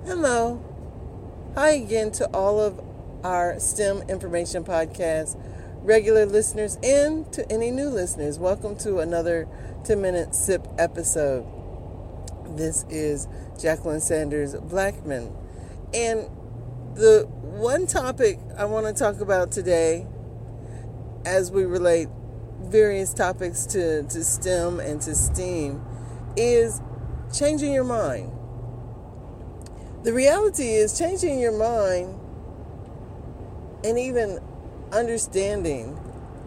Hello. Hi again to all of our STEM Information Podcast regular listeners and to any new listeners. Welcome to another 10-minute SIP episode. This is Jacqueline Sanders Blackman. And the one topic I want to talk about today, as we relate various topics to STEM and to STEAM, is changing your mind. The reality is changing your mind and even understanding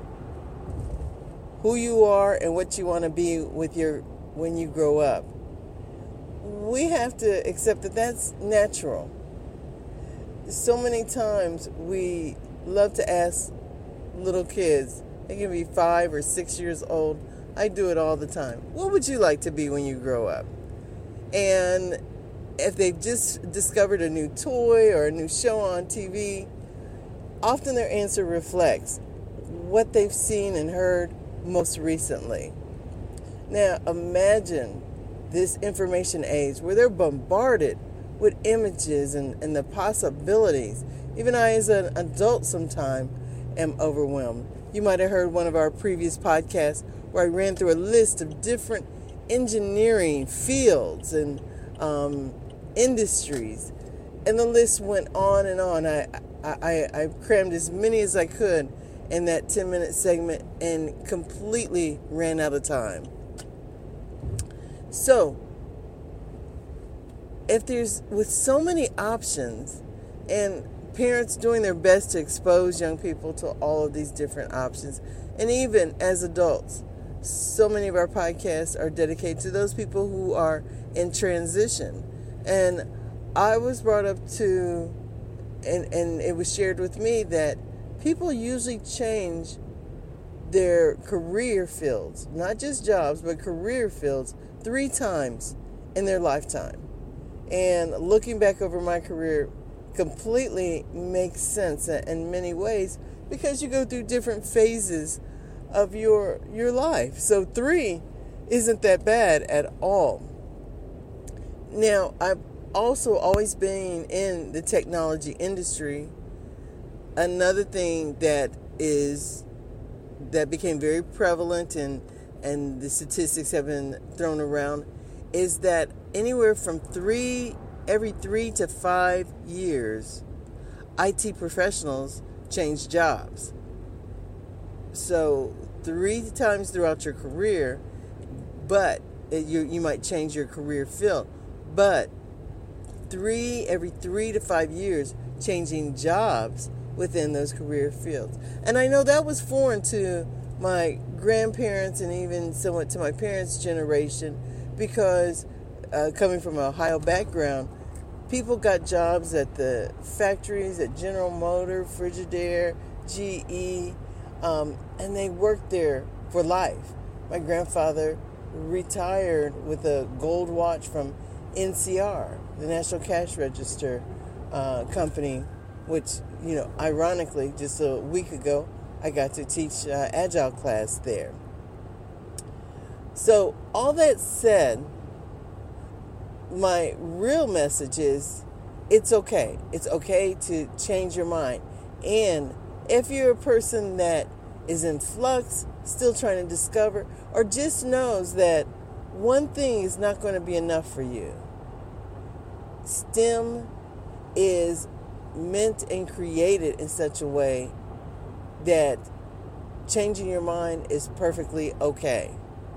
who you are and what you want to be when you grow up. We have to accept that that's natural. So many times we love to ask little kids, they can be 5 or 6 years old. I do it all the time. What would you like to be when you grow up? And if they've just discovered a new toy or a new show on TV, often their answer reflects what they've seen and heard most recently. Now, imagine this information age where they're bombarded with images and the possibilities. Even I, as an adult, sometimes am overwhelmed. You might have heard one of our previous podcasts where I ran through a list of different engineering fields and industries, and the list went on and on. I crammed as many as I could in that 10-minute segment and completely ran out of time. So, if there's with so many options and parents doing their best to expose young people to all of these different options, and even as adults, so many of our podcasts are dedicated to those people who are in transition. And I was brought up to, and it was shared with me that people usually change their career fields, not just jobs, but career fields 3 times in their lifetime. And looking back over my career completely makes sense in many ways because you go through different phases of your life. So 3 isn't that bad at all. Now, I've also always been in the technology industry. Another thing that became very prevalent and the statistics have been thrown around is that anywhere from every 3 to 5 years, IT professionals change jobs. So 3 times throughout your career, but you might change your career field. But every 3 to 5 years, changing jobs within those career fields. And I know that was foreign to my grandparents and even somewhat to my parents' generation because coming from an Ohio background, people got jobs at the factories, at General Motors, Frigidaire, GE, and they worked there for life. My grandfather retired with a gold watch from NCR, the National Cash Register company, which, ironically, just a week ago, I got to teach Agile class there. So, all that said, my real message is it's okay. It's okay to change your mind. And if you're a person that is in flux, still trying to discover, or just knows that one thing is not going to be enough for you, STEM is meant and created in such a way that changing your mind is perfectly okay.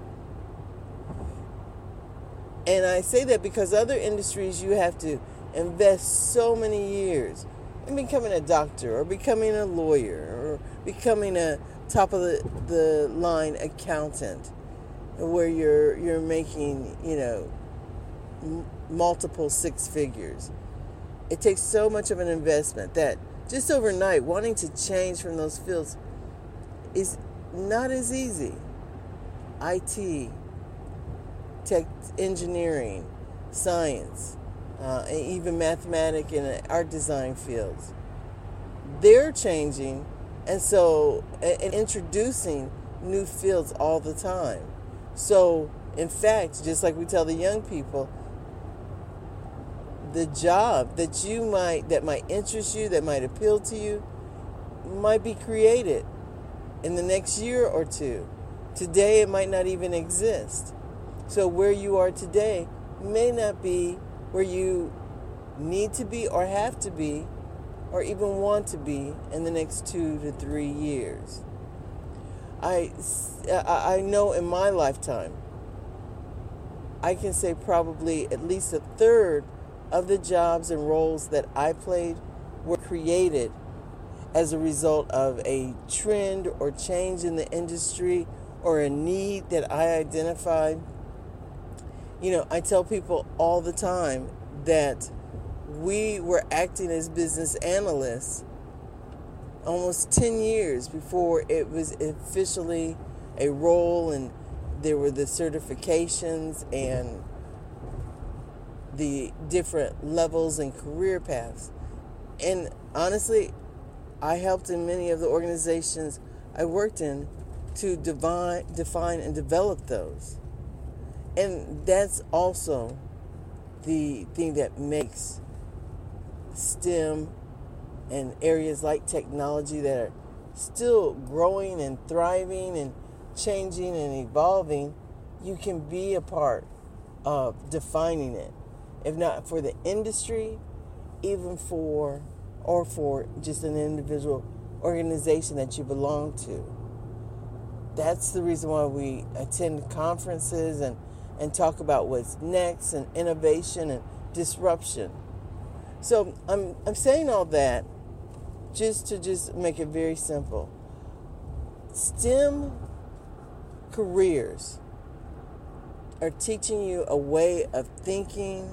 And I say that because other industries you have to invest so many years in becoming a doctor or becoming a lawyer or becoming a top of the line accountant where you're making, multiple 6 figures. It takes so much of an investment that just overnight wanting to change from those fields is not as easy. IT, tech, engineering, science, and even mathematics and art design fields. They're changing and introducing new fields all the time. So, in fact, just like we tell the young people, the job that might interest you, that might appeal to you, might be created in the next year or two. Today, it might not even exist. So where you are today may not be where you need to be or have to be or even want to be in the next 2 to 3 years. I know in my lifetime, I can say probably at least a third of the jobs and roles that I played were created as a result of a trend or change in the industry or a need that I identified. You know, I tell people all the time that we were acting as business analysts almost 10 years before it was officially a role, and there were the certifications and the different levels and career paths. And honestly, I helped in many of the organizations I worked in to define and develop those. And that's also the thing that makes STEM and areas like technology that are still growing and thriving and changing and evolving, you can be a part of defining it. If not for the industry, even for just an individual organization that you belong to. That's the reason why we attend conferences and talk about what's next and innovation and disruption. So I'm saying all that just to make it very simple. STEM careers are teaching you a way of thinking,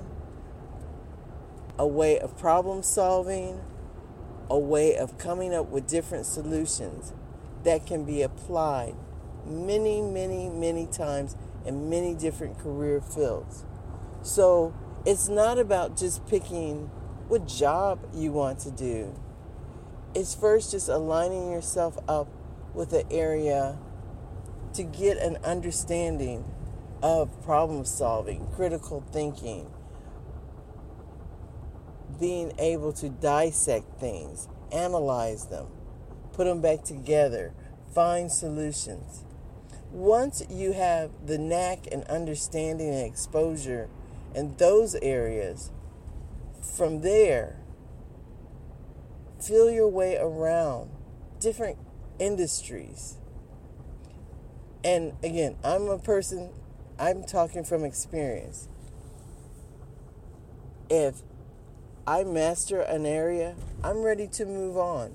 a way of problem solving, a way of coming up with different solutions that can be applied many, many, many times in many different career fields. So it's not about just picking what job you want to do. It's first just aligning yourself up with an area to get an understanding of problem solving, critical thinking, being able to dissect things, analyze them, put them back together, find solutions. Once you have the knack and understanding and exposure in those areas, from there, feel your way around different industries. And again, I'm talking from experience. If I master an area, I'm ready to move on.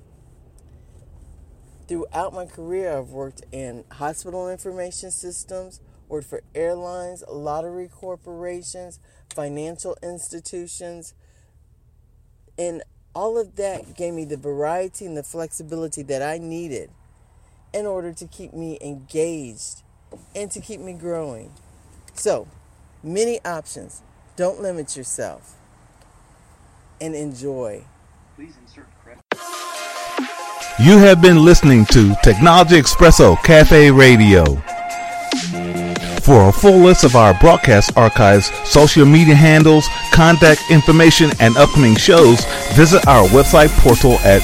Throughout my career, I've worked in hospital information systems, worked for airlines, lottery corporations, financial institutions, and all of that gave me the variety and the flexibility that I needed in order to keep me engaged and to keep me growing. So, many options. Don't limit yourself. And enjoy. Please insert credit. You have been listening to Technology Expresso Cafe Radio. For a full list of our broadcast archives, social media handles, contact information, and upcoming shows, visit our website portal at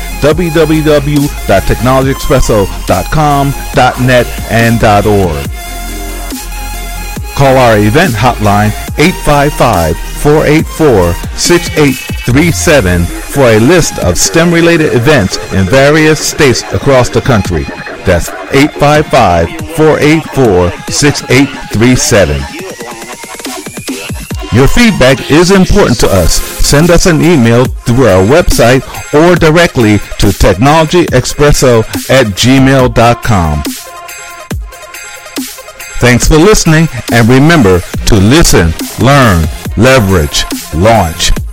www.technologyexpresso.com.net and .org. Call our event hotline 855-484-6837 for a list of STEM-related events in various states across the country. That's 855-484-6837. Your feedback is important to us. Send us an email through our website or directly to technologyexpresso@gmail.com. Thanks for listening, and remember to listen, learn, leverage, launch.